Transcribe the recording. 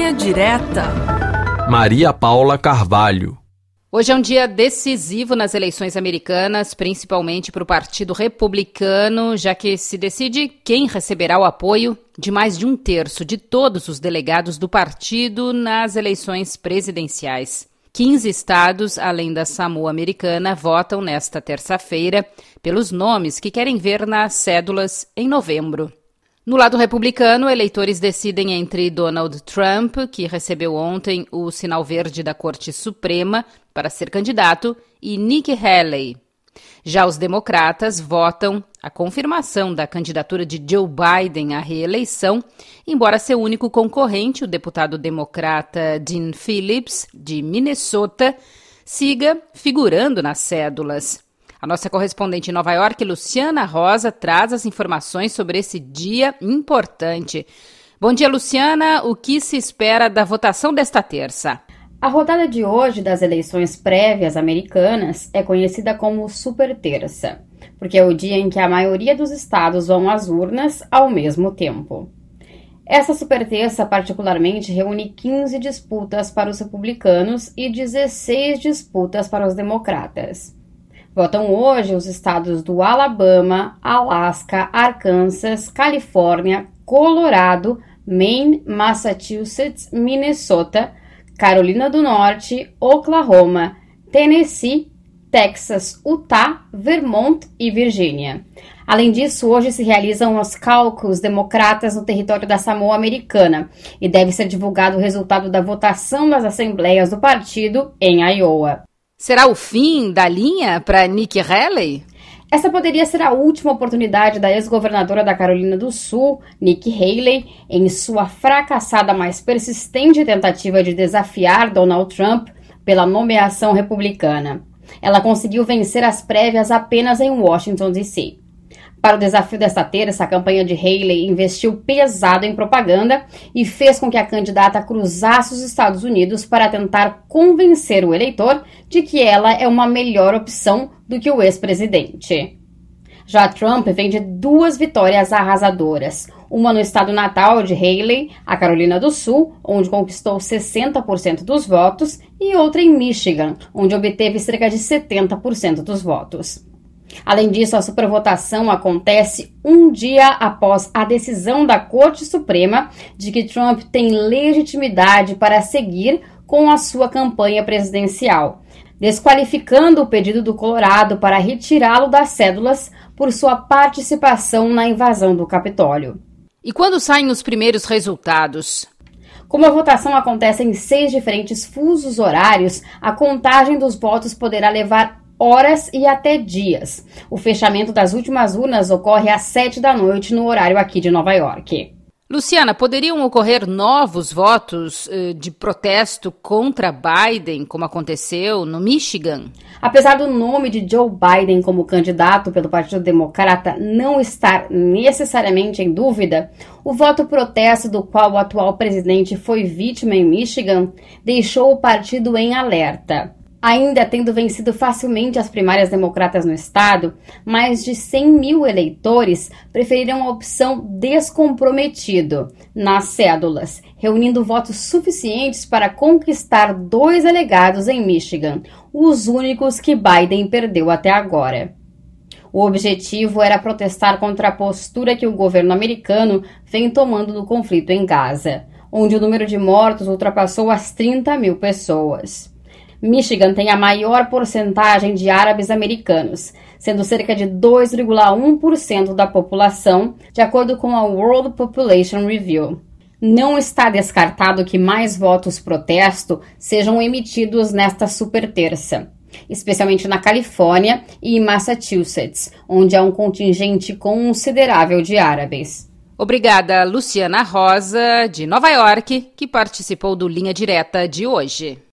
Linha Direta. Maria Paula Carvalho. Hoje é um dia decisivo nas eleições americanas, principalmente para o Partido Republicano, já que se decide quem receberá o apoio de mais de 1/3 de todos os delegados do partido nas eleições presidenciais. 15 estados, além da Samoa Americana, votam nesta terça-feira pelos nomes que querem ver nas cédulas em novembro. No lado republicano, eleitores decidem entre Donald Trump, que recebeu ontem o sinal verde da Corte Suprema para ser candidato, e Nikki Haley. Já os democratas votam a confirmação da candidatura de Joe Biden à reeleição, embora seu único concorrente, o deputado democrata Dean Phillips, de Minnesota, siga figurando nas cédulas. A nossa correspondente em Nova York, Luciana Rosa, traz as informações sobre esse dia importante. Bom dia, Luciana. O que se espera da votação desta terça? A rodada de hoje das eleições prévias americanas é conhecida como Super Terça, porque é o dia em que a maioria dos estados vão às urnas ao mesmo tempo. Essa Super Terça particularmente reúne 15 disputas para os republicanos e 16 disputas para os democratas. Votam hoje os estados do Alabama, Alasca, Arkansas, Califórnia, Colorado, Maine, Massachusetts, Minnesota, Carolina do Norte, Oklahoma, Tennessee, Texas, Utah, Vermont e Virgínia. Além disso, hoje se realizam os cálculos democratas no território da Samoa Americana e deve ser divulgado o resultado da votação das assembleias do partido em Iowa. Será o fim da linha para Nikki Haley? Essa poderia ser a última oportunidade da ex-governadora da Carolina do Sul, Nikki Haley, em sua fracassada, mas persistente tentativa de desafiar Donald Trump pela nomeação republicana. Ela conseguiu vencer as prévias apenas em Washington, D.C. Para o desafio desta terça, a campanha de Haley investiu pesado em propaganda e fez com que a candidata cruzasse os Estados Unidos para tentar convencer o eleitor de que ela é uma melhor opção do que o ex-presidente. Já Trump vem de 2 vitórias arrasadoras, uma no estado natal de Haley, a Carolina do Sul, onde conquistou 60% dos votos, e outra em Michigan, onde obteve cerca de 70% dos votos. Além disso, a supervotação acontece um dia após a decisão da Corte Suprema de que Trump tem legitimidade para seguir com a sua campanha presidencial, desqualificando o pedido do Colorado para retirá-lo das cédulas por sua participação na invasão do Capitólio. E quando saem os primeiros resultados? Como a votação acontece em 6 diferentes fusos horários, a contagem dos votos poderá levar horas e até dias. O fechamento das últimas urnas ocorre às 7 da noite no horário aqui de Nova York. Luciana, poderiam ocorrer novos votos de protesto contra Biden, como aconteceu no Michigan? Apesar do nome de Joe Biden como candidato pelo Partido Democrata não estar necessariamente em dúvida, o voto protesto do qual o atual presidente foi vítima em Michigan deixou o partido em alerta. Ainda tendo vencido facilmente as primárias democratas no estado, mais de 100 mil eleitores preferiram a opção descomprometido nas cédulas, reunindo votos suficientes para conquistar 2 delegados em Michigan, os únicos que Biden perdeu até agora. O objetivo era protestar contra a postura que o governo americano vem tomando no conflito em Gaza, onde o número de mortos ultrapassou as 30 mil pessoas. Michigan tem a maior porcentagem de árabes americanos, sendo cerca de 2,1% da população, de acordo com a World Population Review. Não está descartado que mais votos protesto sejam emitidos nesta super terça, especialmente na Califórnia e em Massachusetts, onde há um contingente considerável de árabes. Obrigada, Luciana Rosa, de Nova York, que participou do Linha Direta de hoje.